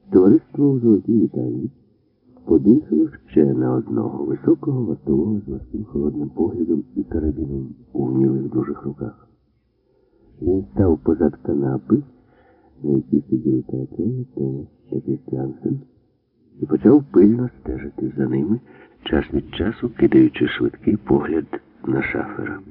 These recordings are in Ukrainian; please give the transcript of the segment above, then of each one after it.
Товариство у золотій вітальні подихало ще на одного високого вартового з важким холодним поглядом і карабіном у вмілих дужих руках. Він став позад канапи, на якій сиділи Карачола, Томас та Крістіансен, і почав пильно стежити за ними, час від часу кидаючи швидкий погляд на шафера.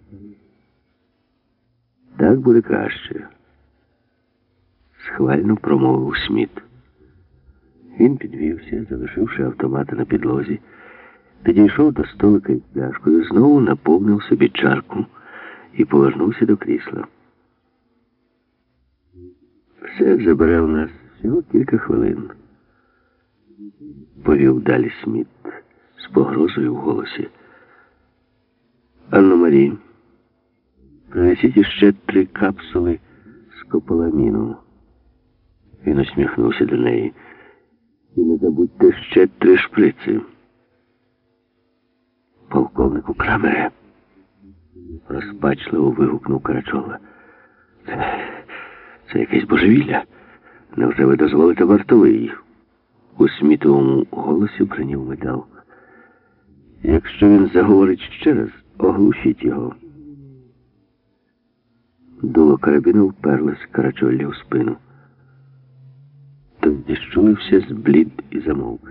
«Так буде краще», – схвально промовив Сміт. Він підвівся, залишивши автомата на підлозі, підійшов до столика із пляшкою, знову наповнив собі чарку і повернувся до крісла. «Все забере у нас всього кілька хвилин», – повів далі Сміт з погрозою в голосі. «Анно-Марі, принесіть іще 3 капсули скополаміну». Він усміхнувся до неї. «І не забудьте ще 3 шприци». «Полковнику Крамере», – розпачливо вигукнув Карачола. Це якесь божевілля. Невже ви дозволите вартовий?» У Смітовому голосі бринів метал. «Якщо він заговорить ще раз, оглушіть його». Дуло карабіну вперлось Карачолі в спину. Тоді щулився, зблід і замовк.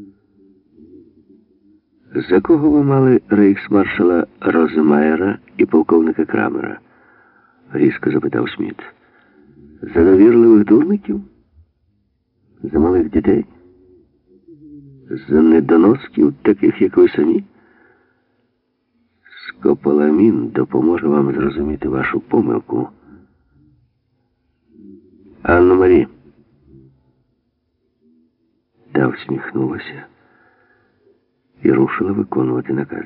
«За кого ви мали рейхсмаршала Розмаєра і полковника Крамера?» – різко запитав Сміт. «За довірливих дурників? За малих дітей? За недоносків, таких, як ви самі? Скополамін допоможе вам зрозуміти вашу помилку. Анно-Марі». Та всміхнулася і рушила виконувати наказ.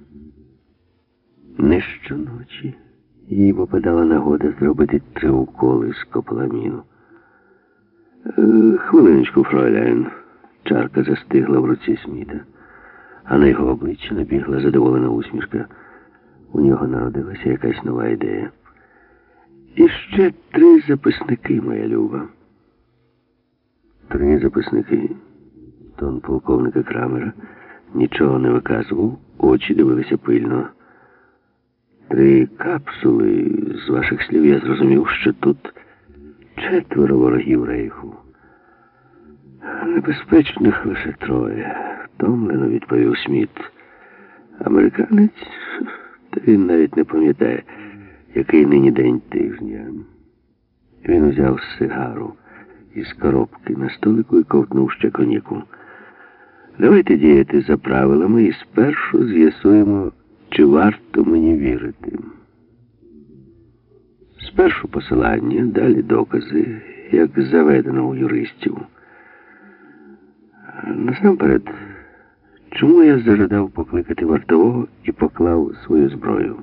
Не щоночі їй попадала нагода зробити 3 уколи скополаміну. «Хвилиночку, фройляйн». Чарка застигла в руці Сміта, а на його обличчі набігла задоволена усмішка. У нього народилася якась нова ідея. «І ще 3 записники, моя люба». 3 записники. Тон полковника Крамера нічого не виказував, очі дивилися пильно. 3 капсули. З ваших слів я зрозумів, що тут 4 ворогів Рейху. Небезпечних лише 3, втомлено відповів Сміт. Американець? Та він навіть не пам'ятає, який нині день тижня. Він узяв сигару із коробки на столику і ковтнув ще коньяку. «Давайте діяти за правилами і спершу з'ясуємо, чи варто мені вірити. Спершу посилання, далі докази, як заведено у юристів. Насамперед, чому я зажадав покликати вартового і поклав свою зброю?»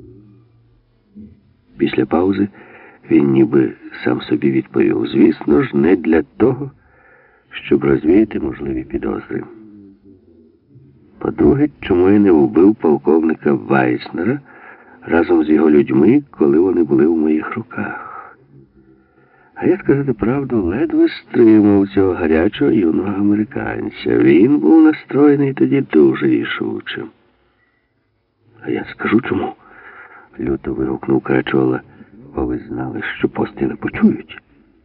Після паузи він ніби сам собі відповів: «Звісно ж, не для того, щоб розвіяти можливі підозри. По-друге, чому я не вбив полковника Вайснера разом з його людьми, коли вони були в моїх руках? А я, сказати правду, ледве стримав цього гарячого юного американця. Він був настроєний тоді дуже рішуче». «А я скажу чому», – люто вигукнув Карачола. «Бо ви знали, що постріли почують».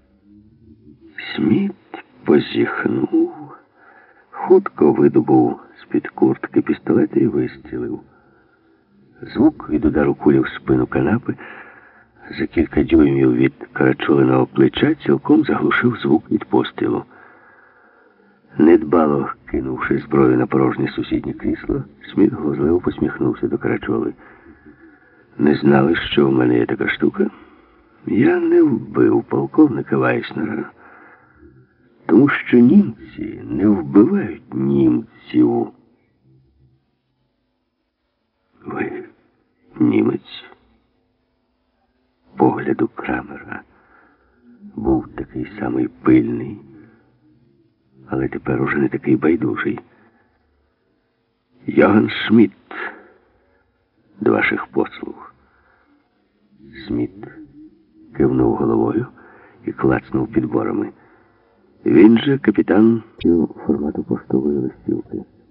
Сміт позіхнув, хутко видобув з-під куртки пістолета і вистрілив. Звук від удару кулі в спину канапи за кілька дюймів від Карачолиного плеча цілком заглушив звук від пострілу. Недбало кинувши зброю на порожнє сусіднє крісло, Сміт глузливо посміхнувся до Карачоли. «Не знали, що в мене є така штука? Я не вбив полковника Вайснера, тому що німці не вбивають німців». «Ви німець?» Погляд у Крамера був такий самий пильний, але тепер уже не такий байдужий. «Йоган Шмідт, до ваших послуг». Сміт кивнув головою і клацнув підборами. Він же капітан формату поштової листівки.